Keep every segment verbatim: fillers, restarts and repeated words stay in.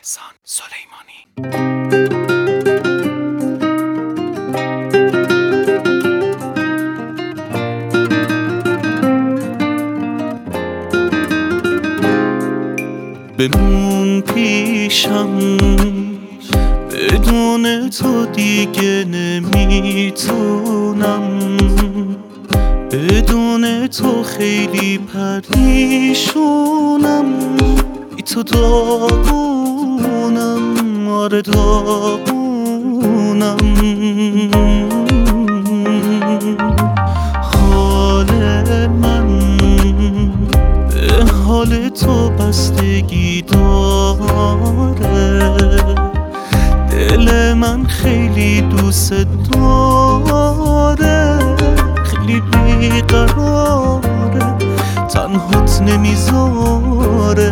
احسان سلیمانی. بمون پیشم، بدون تو دیگه نمیتونم، بدون تو خیلی پریشونم، بی تو داغونم، آره داغونم. حال من به حال تو بستگی داره، دل من خیلی دوست داره، خیلی بیقراره، تنهات نمیذاره.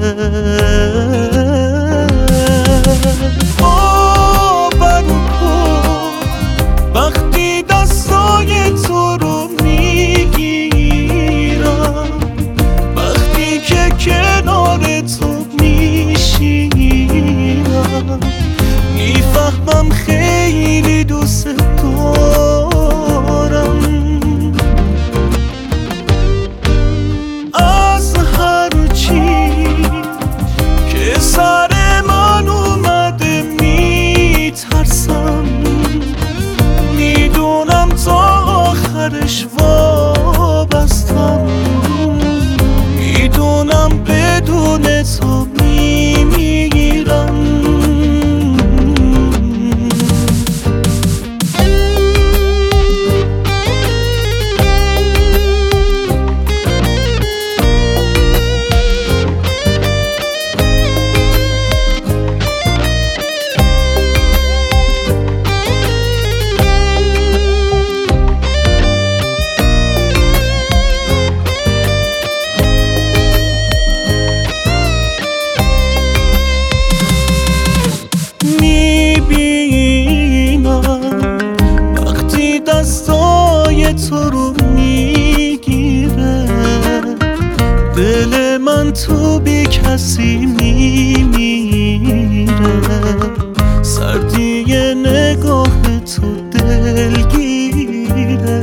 باورم کن وقتی دستای تو رو میگیرم، وقتی که کنار تو میشینم، میفهمم خیلی دوست دارم. از هر چی که سر من اومده میترسم، میدونم تا آخرش وابستم، میدونم بدون تو میمیرم. دستای تو رو میگیره، دل من تو بی کسی میمیره، سردی نگاه تو دلگیره.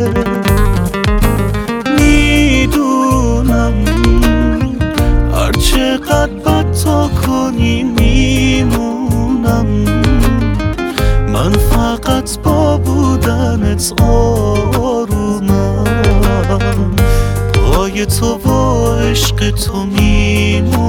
میدونم هر چقدر بد تا کنی میمونم، من فقط با بودنت آرومم، پای تو و عشق تو میمونم.